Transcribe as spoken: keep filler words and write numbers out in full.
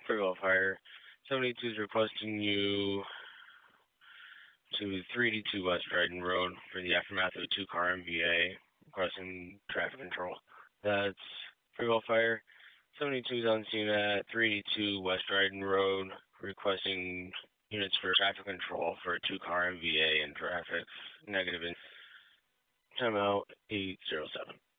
Free Will Fire. seventy-two is requesting you to three eighty-two West Dryden Road for the aftermath of a two-car M V A, requesting traffic control. That's Free Will Fire. seventy-two is on scene at three eighty-two West Dryden Road, requesting units for traffic control for a two-car M V A and traffic negative in timeout eight zero seven.